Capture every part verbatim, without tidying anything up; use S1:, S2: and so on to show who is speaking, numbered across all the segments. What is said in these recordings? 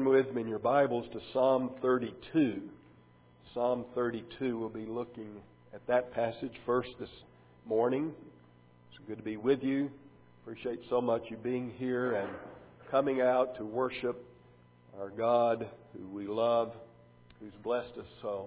S1: Turn with me in your Bibles to Psalm thirty-two. Psalm thirty-two, we'll be looking at that passage first this morning. It's good to be with you. Appreciate so much you being here and coming out to worship our God who we love, who's blessed us so.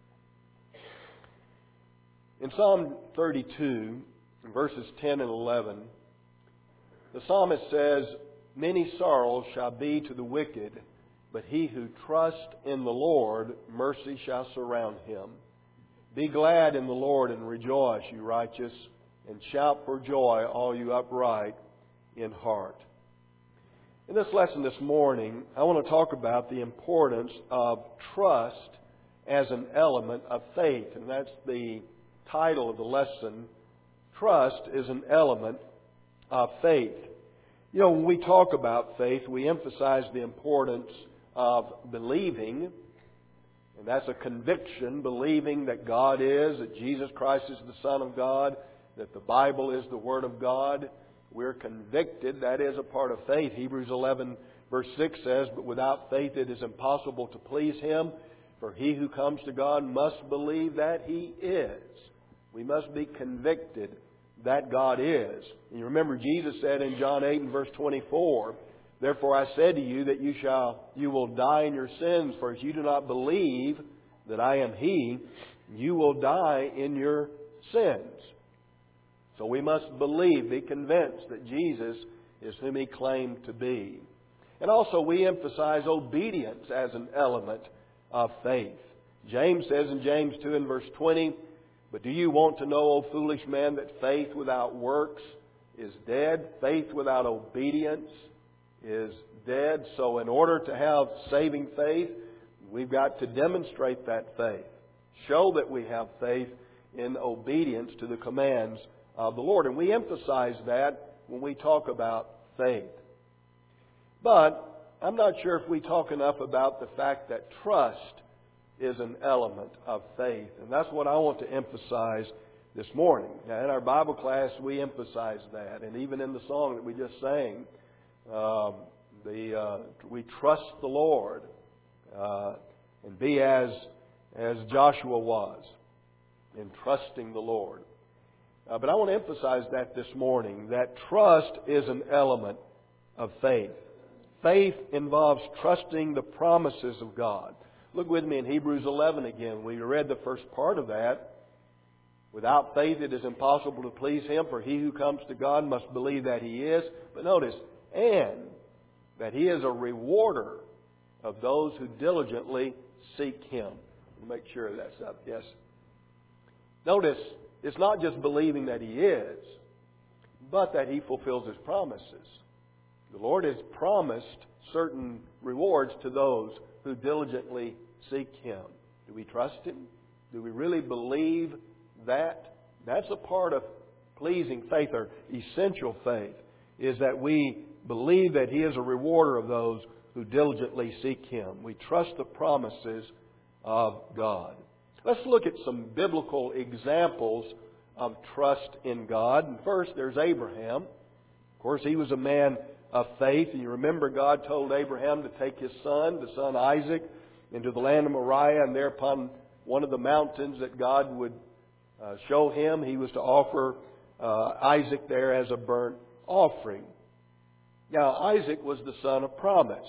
S1: In Psalm thirty-two, verses ten and eleven, the psalmist says, "Many sorrows shall be to the wicked, but he who trusts in the Lord, mercy shall surround him. Be glad in the Lord and rejoice, you righteous, and shout for joy, all you upright in heart." In this lesson this morning, I want to talk about the importance of trust as an element of faith. And that's the title of the lesson. Trust is an element of faith. You know, when we talk about faith, we emphasize the importance of believing. And that's a conviction, believing that God is, that Jesus Christ is the Son of God, that the Bible is the Word of God. We're convicted. That is a part of faith. Hebrews eleven verse six says, "But without faith it is impossible to please Him. For he who comes to God must believe that He is." We must be convicted that God is. And you remember Jesus said in John eight and verse twenty-four, "Therefore I said to you that you shall, you will die in your sins. For if you do not believe that I am He, you will die in your sins." So we must believe, be convinced that Jesus is whom He claimed to be. And also we emphasize obedience as an element of faith. James says in James two and verse twenty, "But do you want to know, O foolish man, that faith without works is dead? Faith without obedience is dead." So in order to have saving faith, we've got to demonstrate that faith. Show that we have faith in obedience to the commands of the Lord. And we emphasize that when we talk about faith. But I'm not sure if we talk enough about the fact that trust is an element of faith. And that's what I want to emphasize this morning. Now, in our Bible class, we emphasize that. And even in the song that we just sang, um, the uh, we trust the Lord uh, and be as, as Joshua was in trusting the Lord. Uh, but I want to emphasize that this morning, that trust is an element of faith. Faith involves trusting the promises of God. Look with me in Hebrews eleven again. We read the first part of that. "Without faith it is impossible to please Him, for he who comes to God must believe that He is." But notice, "and that He is a rewarder of those who diligently seek Him." Make sure that's up. Yes. Notice, it's not just believing that He is, but that He fulfills His promises. The Lord has promised certain rewards to those who diligently seek Him. Do we trust Him? Do we really believe that? That's a part of pleasing faith, or essential faith, is that we believe that He is a rewarder of those who diligently seek Him. We trust the promises of God. Let's look at some biblical examples of trust in God. And first, there's Abraham. Of course, he was a man of faith. And you remember God told Abraham to take his son, the son Isaac, into the land of Moriah, and there upon one of the mountains that God would uh, show him, he was to offer uh, Isaac there as a burnt offering. Now, Isaac was the son of promise.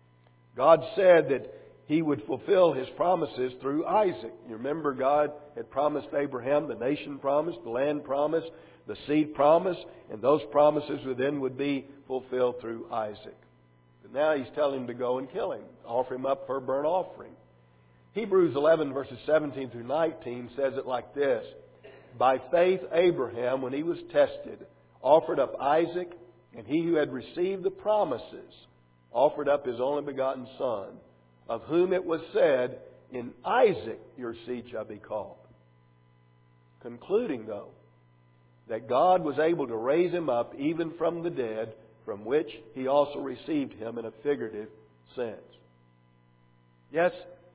S1: God said that He would fulfill His promises through Isaac. You remember God had promised Abraham the nation promise, the land promise, the seed promise, and those promises then would be fulfilled through Isaac. But now He's telling him to go and kill him, offer him up for a burnt offering. Hebrews eleven verses seventeen through nineteen says it like this: "By faith Abraham, when he was tested, offered up Isaac, and he who had received the promises offered up his only begotten son, of whom it was said, in Isaac your seed shall be called." Concluding, though, that God was able to raise him up even from the dead, from which He also received him in a figurative sense. Yes,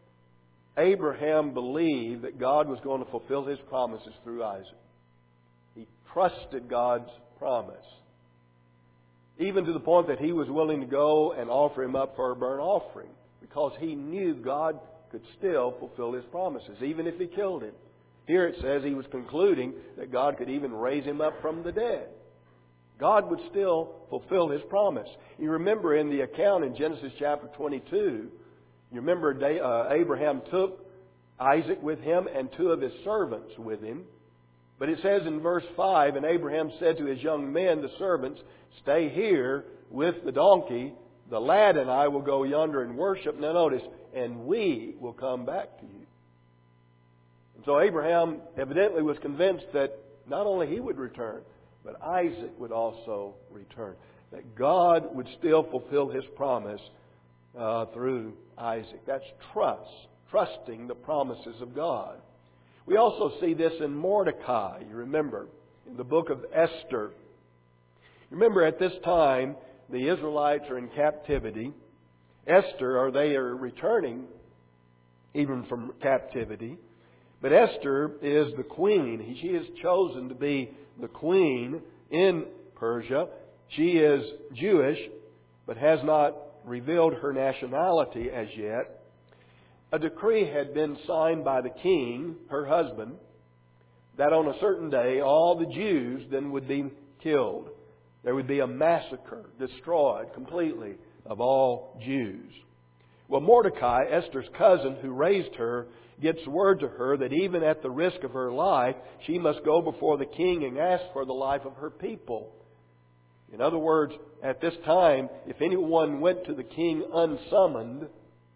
S1: Abraham believed that God was going to fulfill His promises through Isaac. He trusted God's promise. even to the point that he was willing to go and offer him up for a burnt offering, because he knew God could still fulfill His promises, even if he killed him. Here it says he was concluding that God could even raise him up from the dead. God would still fulfill His promise. You remember in the account in Genesis chapter twenty-two, you remember uh, Abraham took Isaac with him and two of his servants with him. But it says in verse five, and Abraham said to his young men, the servants, stay here with the donkey. The lad and I will go yonder and worship. Now notice, and we will come back to you. And so Abraham evidently was convinced that not only he would return, but Isaac would also return. That God would still fulfill His promise uh, through Isaac. That's trust. Trusting the promises of God. We also see this in Mordecai. You remember, in the book of Esther. Remember, at this time, the Israelites are in captivity. Esther, or they are returning even from captivity. But Esther is the queen. She is chosen to be the queen in Persia. She is Jewish, but has not revealed her nationality as yet. A decree had been signed by the king, her husband, that on a certain day all the Jews then would be killed. There would be a massacre, destroyed completely, of all Jews. Well, Mordecai, Esther's cousin who raised her, gets word to her that even at the risk of her life, she must go before the king and ask for the life of her people. In other words, at this time, if anyone went to the king unsummoned,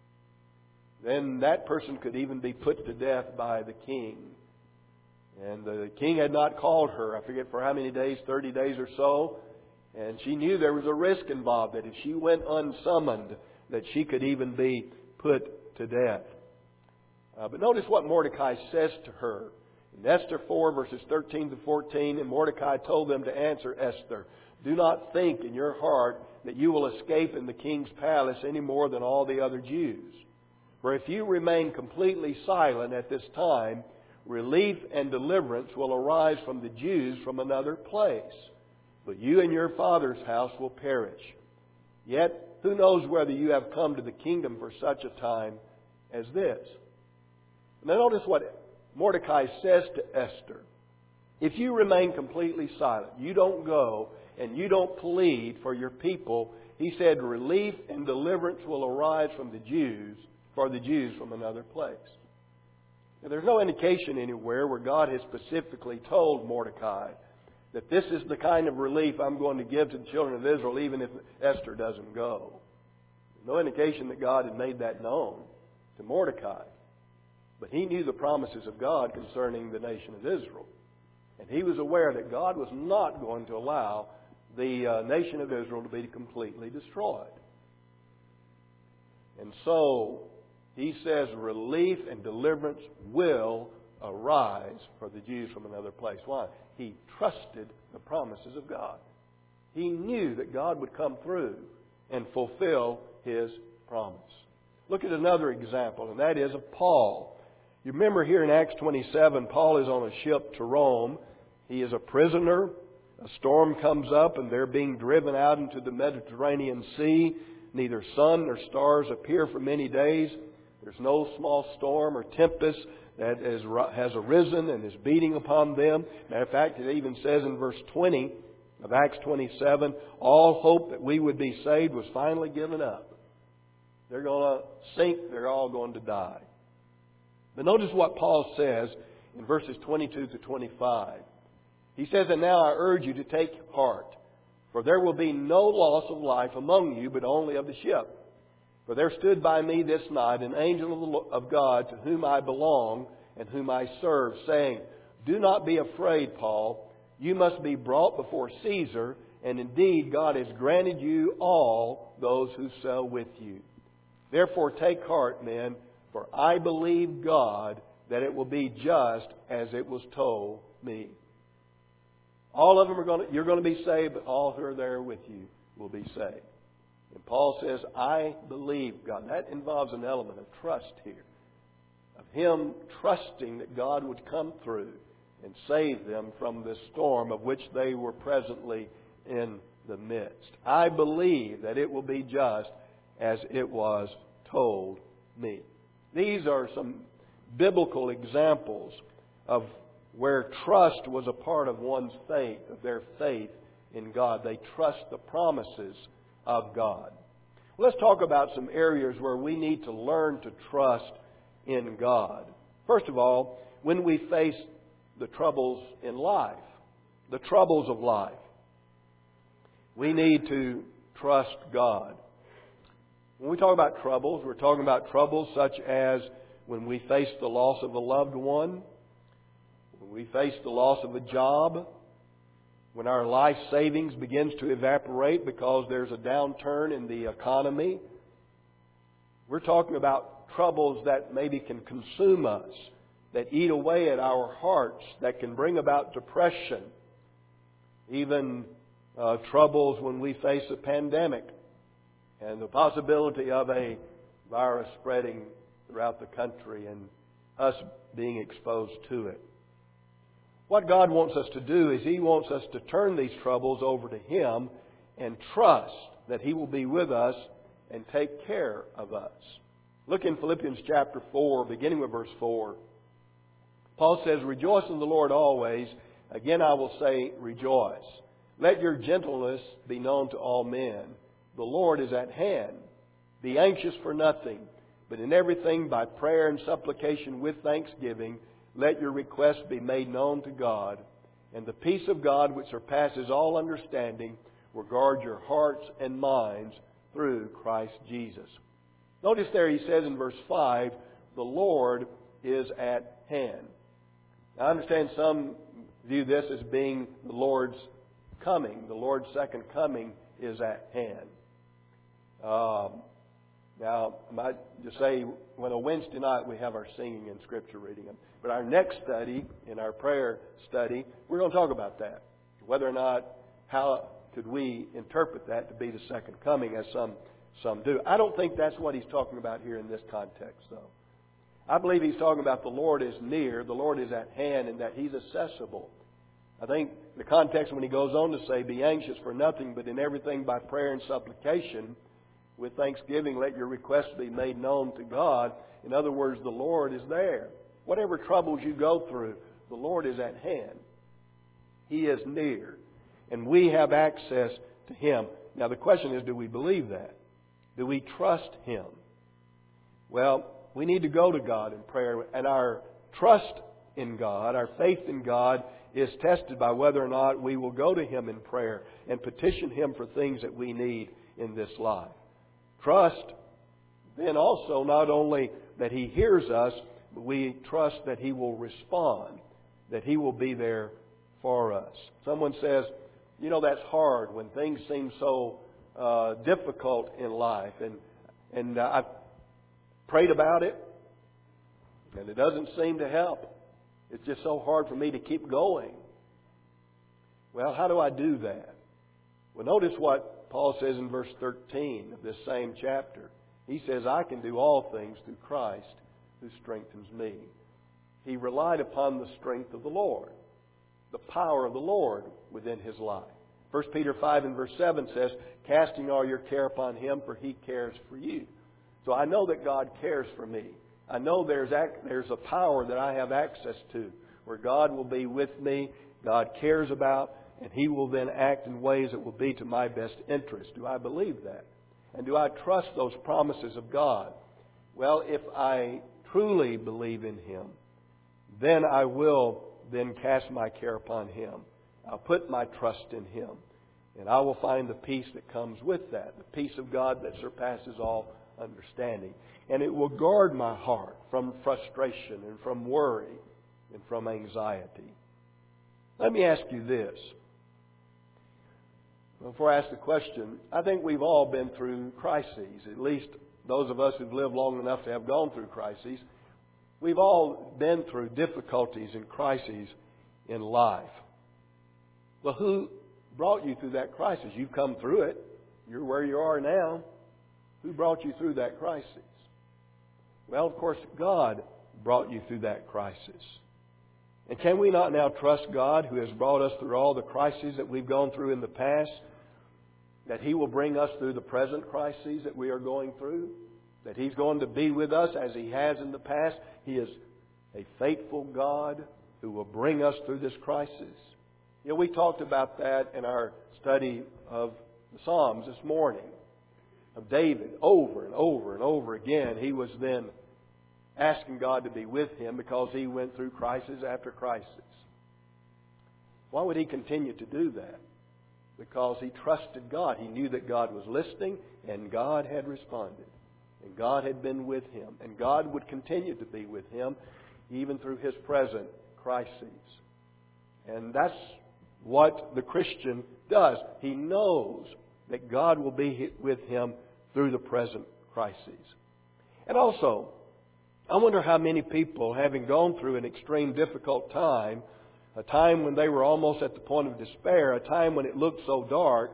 S1: then that person could even be put to death by the king. And the king had not called her, I forget for how many days, thirty days or so. And she knew there was a risk involved, that if she went unsummoned, that she could even be put to death. Uh, but notice what Mordecai says to her. In Esther four, verses thirteen to fourteen, and Mordecai told them to answer Esther, do not think in your heart that you will escape in the king's palace any more than all the other Jews. For if you remain completely silent at this time, relief and deliverance will arise from the Jews from another place. But you and your father's house will perish. Yet, who knows whether you have come to the kingdom for such a time as this? Now notice what Mordecai says to Esther. If you remain completely silent, you don't go and you don't plead for your people, he said relief and deliverance will arise from the Jews, for the Jews from another place. Now, there's no indication anywhere where God has specifically told Mordecai that this is the kind of relief I'm going to give to the children of Israel even if Esther doesn't go. No indication that God had made that known to Mordecai. But he knew the promises of God concerning the nation of Israel. And he was aware that God was not going to allow the uh, nation of Israel to be completely destroyed. And so he says relief and deliverance will arise for the Jews from another place. Why? He trusted the promises of God. He knew that God would come through and fulfill His promise. Look at another example, and that is of Paul. You remember here in Acts twenty-seven, Paul is on a ship to Rome. He is a prisoner. A storm comes up and they're being driven out into the Mediterranean Sea. Neither sun nor stars appear for many days. There's no small storm or tempest that is, has arisen and is beating upon them. Matter of fact, it even says in verse twenty of Acts twenty-seven, all hope that we would be saved was finally given up. They're going to sink. They're all going to die. But notice what Paul says in verses twenty-two to twenty-five. He says, and now I urge you to take heart, for there will be no loss of life among you, but only of the ship. For there stood by me this night an angel of God to whom I belong and whom I serve, saying, do not be afraid, Paul. You must be brought before Caesar, and indeed God has granted you all those who sail with you. Therefore take heart, men, for I believe God that it will be just as it was told me. All of them are going to, you're going to be saved, but all who are there with you will be saved. And Paul says, I believe God. That involves an element of trust here. Of him trusting that God would come through and save them from this storm of which they were presently in the midst. I believe that it will be just as it was told me. These are some biblical examples of where trust was a part of one's faith, of their faith in God. They trust the promises of God. Let's talk about some areas where we need to learn to trust in God. First of all, when we face the troubles in life, the troubles of life, we need to trust God. When we talk about troubles, we're talking about troubles such as when we face the loss of a loved one, when we face the loss of a job, when our life savings begins to evaporate because there's a downturn in the economy. We're talking about troubles that maybe can consume us, that eat away at our hearts, that can bring about depression. Even uh, troubles when we face a pandemic and the possibility of a virus spreading throughout the country and us being exposed to it. What God wants us to do is He wants us to turn these troubles over to Him and trust that He will be with us and take care of us. Look in Philippians chapter four, beginning with verse four. Paul says, "Rejoice in the Lord always. Again I will say, rejoice. Let your gentleness be known to all men. The Lord is at hand. Be anxious for nothing, but in everything by prayer and supplication with thanksgiving, let your requests be made known to God. And the peace of God, which surpasses all understanding, will guard your hearts and minds through Christ Jesus." Notice there he says in verse five, the Lord is at hand. Now, I understand some view this as being the Lord's coming. The Lord's second coming is at hand. Um, now, I might just say, when on Wednesday night we have our singing and Scripture reading. But our next study, in our prayer study, we're going to talk about that. Whether or not, how could we interpret that to be the second coming, as some some do. I don't think that's what he's talking about here in this context, though. I believe he's talking about the Lord is near, the Lord is at hand, and that He's accessible. I think the context when he goes on to say, "Be anxious for nothing, but in everything by prayer and supplication, with thanksgiving, let your requests be made known to God." In other words, the Lord is there. Whatever troubles you go through, the Lord is at hand. He is near. And we have access to Him. Now the question is, do we believe that? Do we trust Him? Well, we need to go to God in prayer. And our trust in God, our faith in God, is tested by whether or not we will go to Him in prayer and petition Him for things that we need in this life. Trust, then also, not only that He hears us, but we trust that He will respond, that He will be there for us. Someone says, you know, that's hard when things seem so uh, difficult in life. And, and uh, I've prayed about it, and it doesn't seem to help. It's just so hard for me to keep going. Well, how do I do that? Well, notice what Paul says in verse thirteen of this same chapter. He says, "I can do all things through Christ who strengthens me." He relied upon the strength of the Lord, the power of the Lord within his life. First Peter five and verse seven says, "Casting all your care upon Him, for He cares for you." So I know that God cares for me. I know there's there's a power that I have access to where God will be with me, God cares about, and He will then act in ways that will be to my best interest. Do I believe that? And do I trust those promises of God? Well, if I truly believe in Him, then I will then cast my care upon Him. I'll put my trust in Him. And I will find the peace that comes with that, the peace of God that surpasses all understanding. And it will guard my heart from frustration and from worry and from anxiety. Let me ask you this. Before I ask the question, I think we've all been through crises. At least those of us who've lived long enough to have gone through crises. We've all been through difficulties and crises in life. Well, who brought you through that crisis? You've come through it. You're where you are now. Who brought you through that crisis? Well, of course, God brought you through that crisis. And can we not now trust God, who has brought us through all the crises that we've gone through in the past, that He will bring us through the present crises that we are going through, that He's going to be with us as He has in the past. He is a faithful God who will bring us through this crisis. You know, we talked about that in our study of the Psalms this morning, of David. Over and over and over again, he was then asking God to be with him because he went through crisis after crisis. Why would he continue to do that? Because he trusted God. He knew that God was listening and God had responded. And God had been with him. And God would continue to be with him even through his present crises. And that's what the Christian does. He knows that God will be with him through the present crises. And also, I wonder how many people, having gone through an extreme difficult time, a time when they were almost at the point of despair, a time when it looked so dark,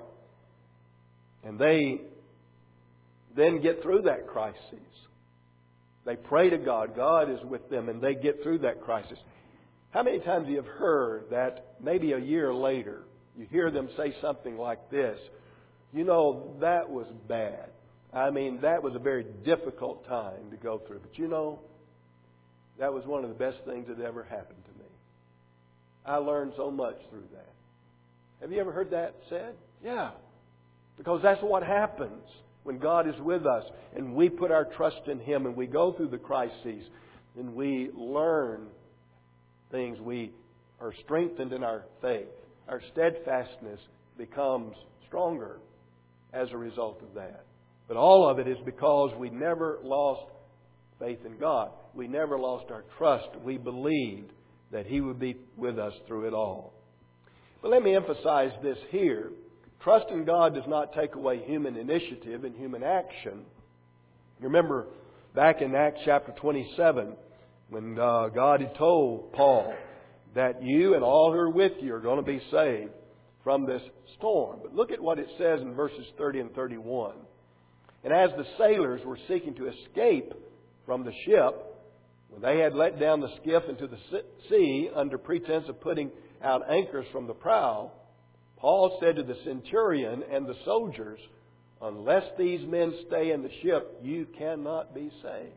S1: and they then get through that crisis. They pray to God. God is with them, and they get through that crisis. How many times you have heard that maybe a year later, you hear them say something like this, you know, that was bad. I mean, that was a very difficult time to go through. But you know, that was one of the best things that ever happened to me. I learned so much through that. Have you ever heard that said? Yeah. Because that's what happens when God is with us and we put our trust in Him and we go through the crises and we learn things. We are strengthened in our faith. Our steadfastness becomes stronger as a result of that. But all of it is because we never lost faith in God. We never lost our trust. We believed that He would be with us through it all. But let me emphasize this here. Trust in God does not take away human initiative and human action. You remember back in Acts chapter twenty-seven, when uh, God had told Paul that you and all who are with you are going to be saved from this storm. But look at what it says in verses thirty and thirty-one. And as the sailors were seeking to escape from the ship, when they had let down the skiff into the sea under pretense of putting out anchors from the prow, Paul said to the centurion and the soldiers, "Unless these men stay in the ship, you cannot be saved."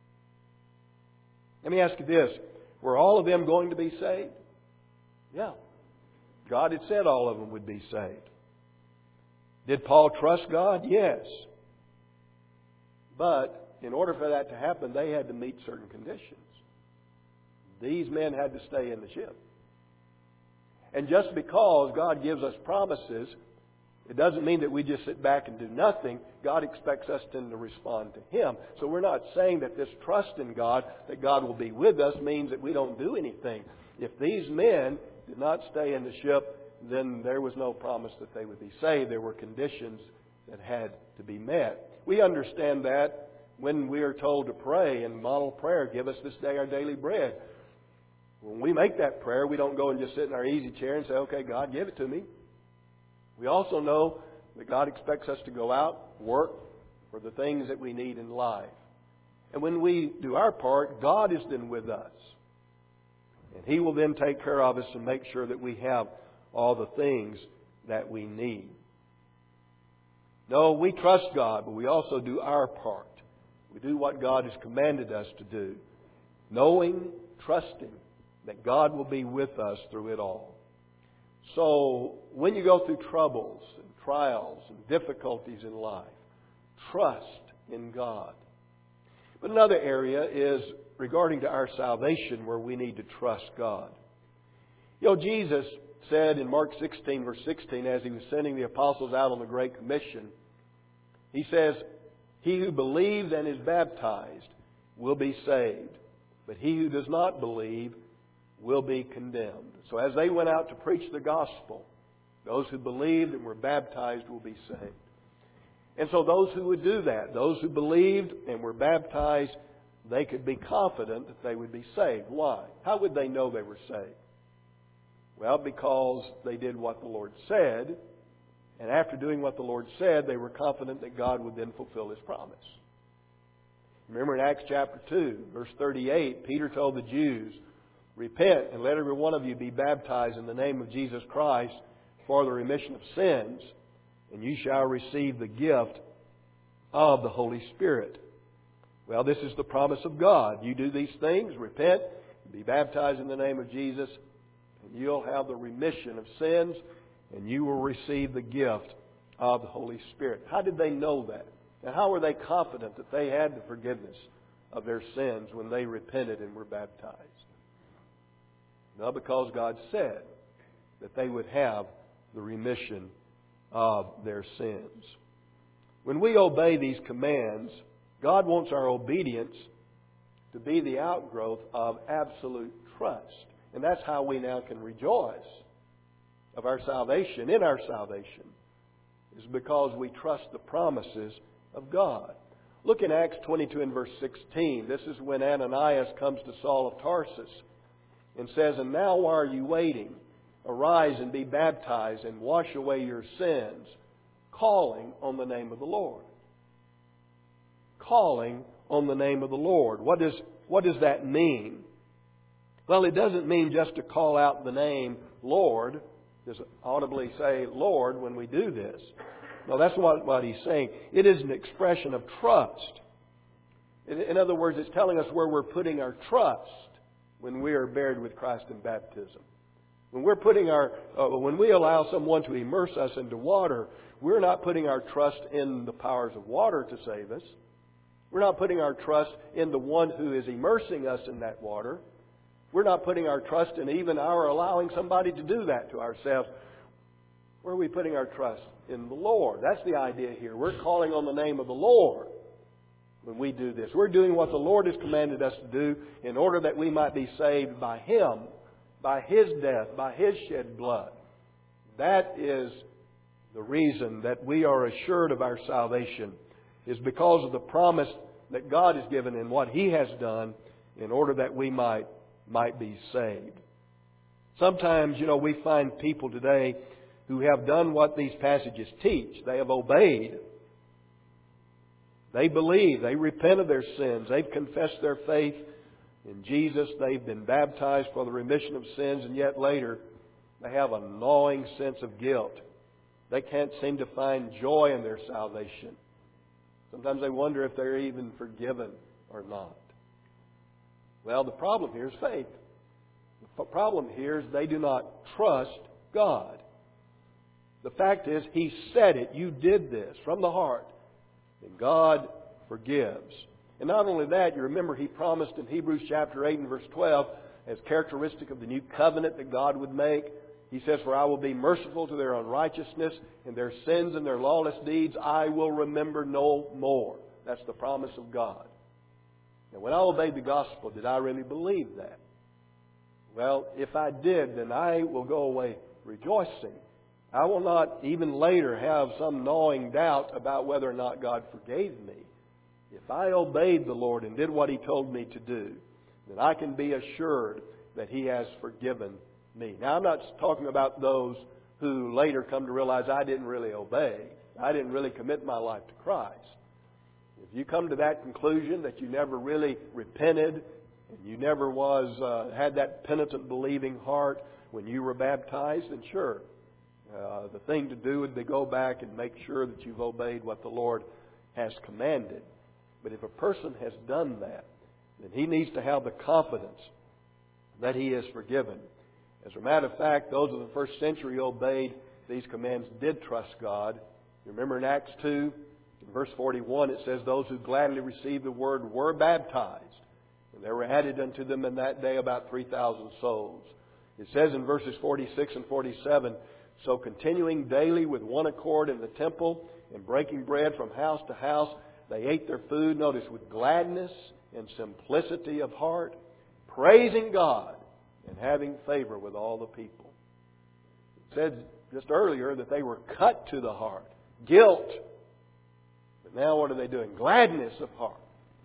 S1: Let me ask you this. Were all of them going to be saved? Yeah. God had said all of them would be saved. Did Paul trust God? Yes. But in order for that to happen, they had to meet certain conditions. These men had to stay in the ship. And just because God gives us promises, it doesn't mean that we just sit back and do nothing. God expects us then to respond to Him. So we're not saying that this trust in God, that God will be with us, means that we don't do anything. If these men did not stay in the ship, then there was no promise that they would be saved. There were conditions that had to be met. We understand that when we are told to pray in model prayer, "Give us this day our daily bread." When we make that prayer, we don't go and just sit in our easy chair and say, "Okay, God, give it to me." We also know that God expects us to go out, work for the things that we need in life. And when we do our part, God is then with us. And He will then take care of us and make sure that we have all the things that we need. No, we trust God, but we also do our part. We do what God has commanded us to do, knowing, trusting that God will be with us through it all. So when you go through troubles and trials and difficulties in life, trust in God. But another area is regarding to our salvation, where we need to trust God. You know, Jesus said in Mark sixteen, verse sixteen, as He was sending the apostles out on the Great Commission, He says, "He who believes and is baptized will be saved, but he who does not believe will be condemned." So as they went out to preach the gospel, those who believed and were baptized will be saved. And so those who would do that, those who believed and were baptized, they could be confident that they would be saved. Why? How would they know they were saved? Well, because they did what the Lord said. And after doing what the Lord said, they were confident that God would then fulfill His promise. Remember in Acts chapter two, verse thirty-eight, Peter told the Jews, "Repent and let every one of you be baptized in the name of Jesus Christ for the remission of sins, and you shall receive the gift of the Holy Spirit. Well, this is the promise of God. You do these things, repent, be baptized in the name of Jesus, and you'll have the remission of sins, and you will receive the gift of the Holy Spirit. How did they know that? And how were they confident that they had the forgiveness of their sins when they repented and were baptized? Well, because God said that they would have the remission of their sins. When we obey these commands, God wants our obedience to be the outgrowth of absolute trust. And that's how we now can rejoice of our salvation, in our salvation, is because we trust the promises of God. Look in Acts twenty-two and verse sixteen. This is when Ananias comes to Saul of Tarsus and says, "And now why are you waiting? Arise and be baptized and wash away your sins, calling on the name of the Lord." Calling on the name of the Lord. What does, what does that mean? Well, it doesn't mean just to call out the name Lord. Just audibly say Lord when we do this. No, that's what, what he's saying. It is an expression of trust. In, in other words, it's telling us where we're putting our trust when we are buried with Christ in baptism. When we're putting our, uh, when we allow someone to immerse us into water, we're not putting our trust in the powers of water to save us. We're not putting our trust in the one who is immersing us in that water. We're not putting our trust in even our allowing somebody to do that to ourselves. Where are we putting our trust? In the Lord. That's the idea here. We're calling on the name of the Lord when we do this. We're doing what the Lord has commanded us to do in order that we might be saved by Him, by His death, by His shed blood. That is the reason that we are assured of our salvation, is because of the promise that God has given and what He has done in order that we might, might be saved. Sometimes, you know, we find people today who have done what these passages teach. They have obeyed. They believe. They repent of their sins. They've confessed their faith in Jesus. They've been baptized for the remission of sins. And yet later, they have a gnawing sense of guilt. They can't seem to find joy in their salvation. Sometimes they wonder if they're even forgiven or not. Well, the problem here is faith. The problem here is they do not trust God. The fact is, He said it. You did this from the heart. And God forgives. And not only that, you remember He promised in Hebrews chapter eight and verse twelve, as characteristic of the new covenant that God would make, He says, "For I will be merciful to their unrighteousness, and their sins and their lawless deeds I will remember no more." That's the promise of God. Now, when I obeyed the gospel, did I really believe that? Well, if I did, then I will go away rejoicing. I will not even later have some gnawing doubt about whether or not God forgave me. If I obeyed the Lord and did what He told me to do, then I can be assured that He has forgiven me. Now, I'm not talking about those who later come to realize I didn't really obey. I didn't really commit my life to Christ. If you come to that conclusion that you never really repented and you never was uh, had that penitent, believing heart when you were baptized, then sure. Uh, the thing to do would be go back and make sure that you've obeyed what the Lord has commanded. But if a person has done that, then he needs to have the confidence that he is forgiven. As a matter of fact, those of the first century obeyed these commands, did trust God. You remember in Acts two, in verse forty-one, it says, "Those who gladly received the word were baptized. And there were added unto them in that day about three thousand souls." It says in verses forty-six and forty-seven, "So continuing daily with one accord in the temple and breaking bread from house to house, they ate their food," notice, "with gladness and simplicity of heart, praising God and having favor with all the people." It said just earlier that they were cut to the heart. Guilt. But now what are they doing? Gladness of heart.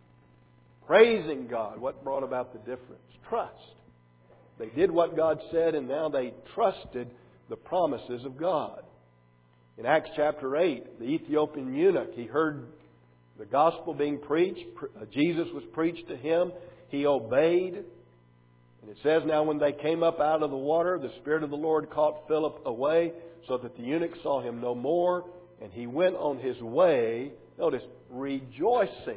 S1: Praising God. What brought about the difference? Trust. They did what God said, and now they trusted the promises of God. In Acts chapter eight, the Ethiopian eunuch, he heard the gospel being preached. Jesus was preached to him. He obeyed. And it says, "Now when they came up out of the water, the Spirit of the Lord caught Philip away, so that the eunuch saw him no more, and he went on his way, notice, rejoicing.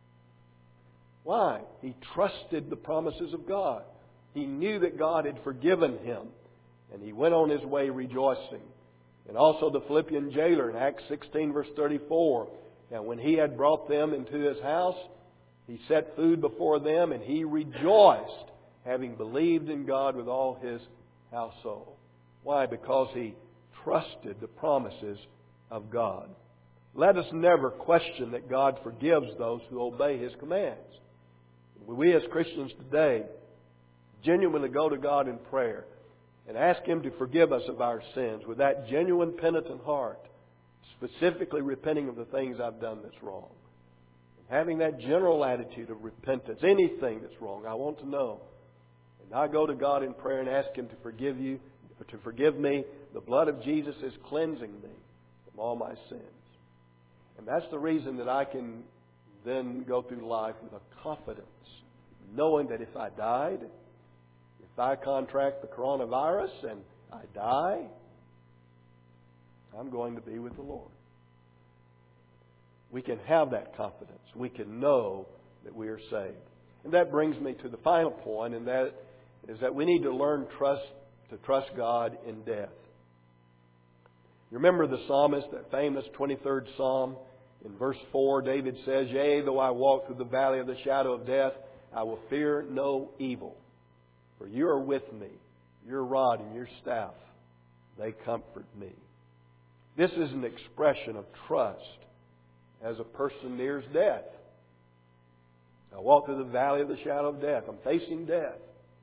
S1: Why? He trusted the promises of God. He knew that God had forgiven him, and he went on his way rejoicing. And also the Philippian jailer in Acts sixteen, verse thirty-four. And when he had brought them into his house, he set food before them, and he rejoiced, having believed in God with all his household. Why? Because he trusted the promises of God. Let us never question that God forgives those who obey His commands. We as Christians today genuinely go to God in prayer and ask Him to forgive us of our sins with that genuine penitent heart, specifically repenting of the things I've done that's wrong. Having that general attitude of repentance, anything that's wrong, I want to know. And I go to God in prayer and ask Him to forgive you, or to forgive me. The blood of Jesus is cleansing me from all my sins. And that's the reason that I can then go through life with a confidence, knowing that if I died, if I contract the coronavirus and I die, I'm going to be with the Lord. We can have that confidence. We can know that we are saved. And that brings me to the final point, and that is that we need to learn trust to trust God in death. You remember the psalmist, that famous twenty-third Psalm? In verse four, David says, "Yea, though I walk through the valley of the shadow of death, I will fear no evil. For you are with me. Your rod and your staff, they comfort me." This is an expression of trust as a person nears death. I walk through the valley of the shadow of death. I'm facing death.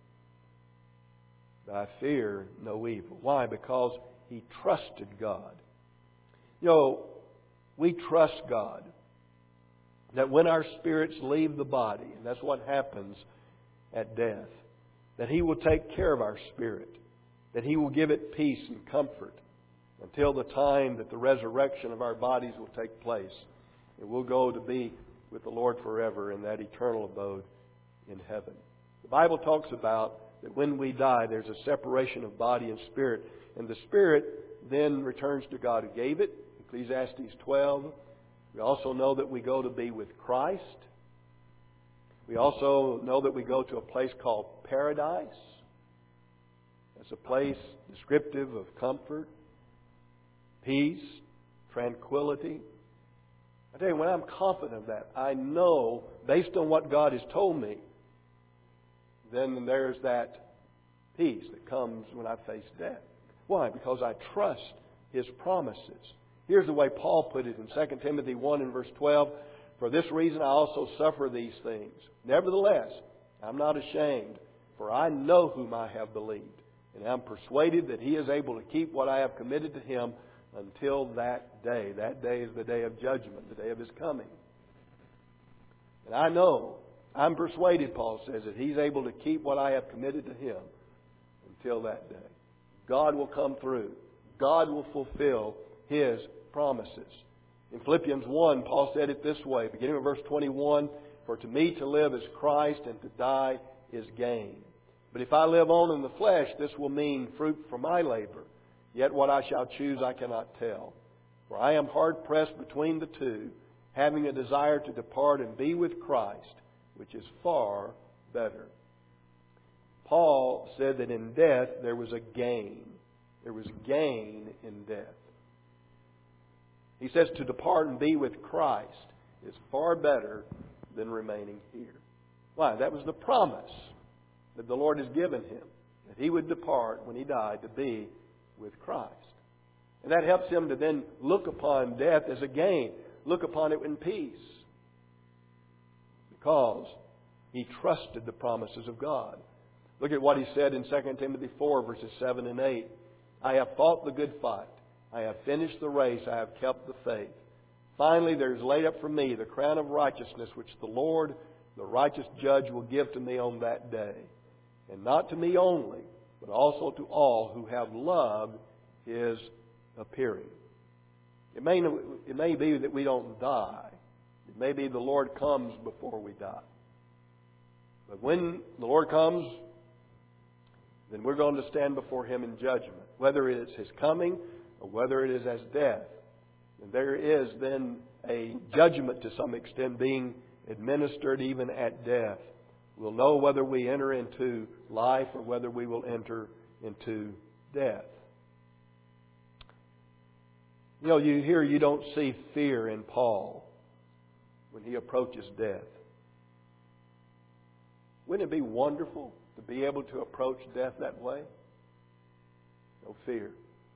S1: But I fear no evil. Why? Because he trusted God. You know, we trust God that when our spirits leave the body, and that's what happens at death, that He will take care of our spirit, that He will give it peace and comfort until the time that the resurrection of our bodies will take place. And we'll go to be with the Lord forever in that eternal abode in heaven. The Bible talks about that when we die, there's a separation of body and spirit. And the spirit then returns to God who gave it. Ecclesiastes twelve. We also know that we go to be with Christ. We also know that we go to a place called paradise. It's a place descriptive of comfort, peace, tranquility. I tell you, when I'm confident of that, I know, based on what God has told me, then there's that peace that comes when I face death. Why? Because I trust His promises. Here's the way Paul put it in Second Timothy one and verse twelve. "For this reason I also suffer these things. Nevertheless, I'm not ashamed, for I know whom I have believed, and I'm persuaded that He is able to keep what I have committed to Him until that day." That day is the day of judgment, the day of His coming. And I know, I'm persuaded, Paul says, that He's able to keep what I have committed to Him until that day. God will come through. God will fulfill His promises. In Philippians one, Paul said it this way, beginning with verse twenty-one, "For to me to live is Christ, and to die is gain. But if I live on in the flesh, this will mean fruit for my labor. Yet what I shall choose I cannot tell. For I am hard pressed between the two, having a desire to depart and be with Christ, which is far better." Paul said that in death there was a gain. There was gain in death. He says to depart and be with Christ is far better than remaining here. Why? That was the promise that the Lord has given him, that he would depart when he died to be with Christ. And that helps him to then look upon death as a gain, look upon it in peace, because he trusted the promises of God. Look at what he said in Second Timothy four, verses seven and eight. "I have fought the good fight. I have finished the race. I have kept the faith. Finally, there is laid up for me the crown of righteousness, which the Lord, the righteous judge, will give to me on that day. And not to me only, but also to all who have loved His appearing." It may, it may be that we don't die. It may be the Lord comes before we die. But when the Lord comes, then we're going to stand before Him in judgment. Whether it is His coming or whether it is as death, And there is then a judgment to some extent being administered even at death. We'll know whether we enter into life or whether we will enter into death. You know, you hear you don't see fear in Paul when he approaches death. Wouldn't it be wonderful to be able to approach death that way? No fear.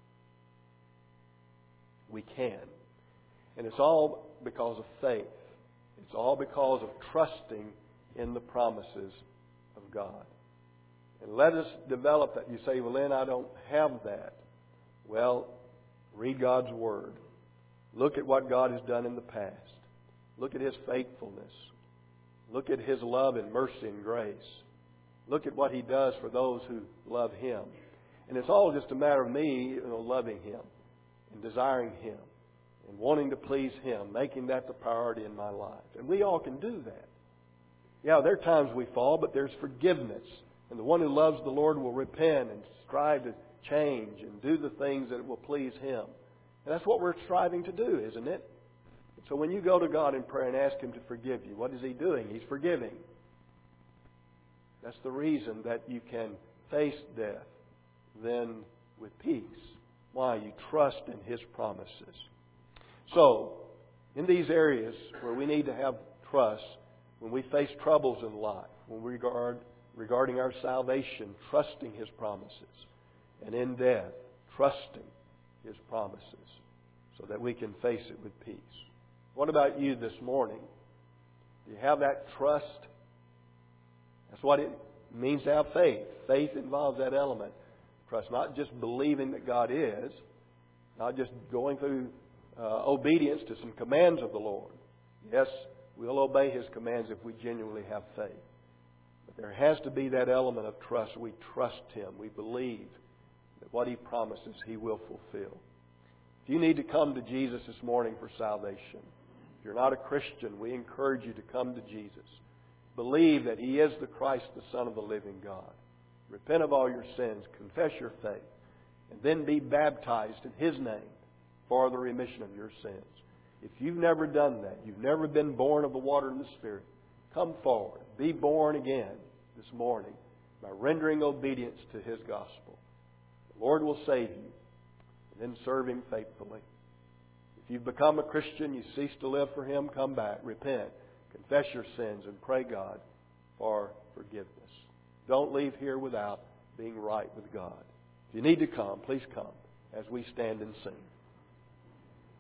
S1: We can. And it's all because of faith. It's all because of trusting in the promises of God. And let us develop that. You say, well, Lynn, I don't have that. Well, read God's Word. Look at what God has done in the past. Look at His faithfulness. Look at His love and mercy and grace. Look at what He does for those who love Him. And it's all just a matter of me, you know, loving Him and desiring Him and wanting to please Him, making that the priority in my life. And we all can do that. Yeah, there are times we fall, but there's forgiveness. And the one who loves the Lord will repent and strive to change and do the things that will please Him. And that's what we're striving to do, isn't it? So when you go to God in prayer and ask Him to forgive you, what is He doing? He's forgiving. That's the reason that you can face death then with peace. Why? You trust in His promises. So, in these areas where we need to have trust, when we face troubles in life, when we regard regarding our salvation, trusting His promises, and in death, trusting His promises, so that we can face it with peace. What about you this morning? Do you have that trust? That's what it means to have faith. Faith involves that element. Trust, not just believing that God is, not just going through uh, obedience to some commands of the Lord. Yes, we'll obey His commands if we genuinely have faith. But there has to be that element of trust. We trust Him. We believe that what He promises, He will fulfill. If you need to come to Jesus this morning for salvation, if you're not a Christian, we encourage you to come to Jesus. Believe that He is the Christ, the Son of the living God. Repent of all your sins, confess your faith, and then be baptized in His name for the remission of your sins. If you've never done that, you've never been born of the water and the Spirit, come forward. Be born again this morning by rendering obedience to His gospel. The Lord will save you, and then serve Him faithfully. If you've become a Christian, you cease to live for Him, come back, repent, confess your sins, and pray God for forgiveness. Don't leave here without being right with God. If you need to come, please come as we stand and sing.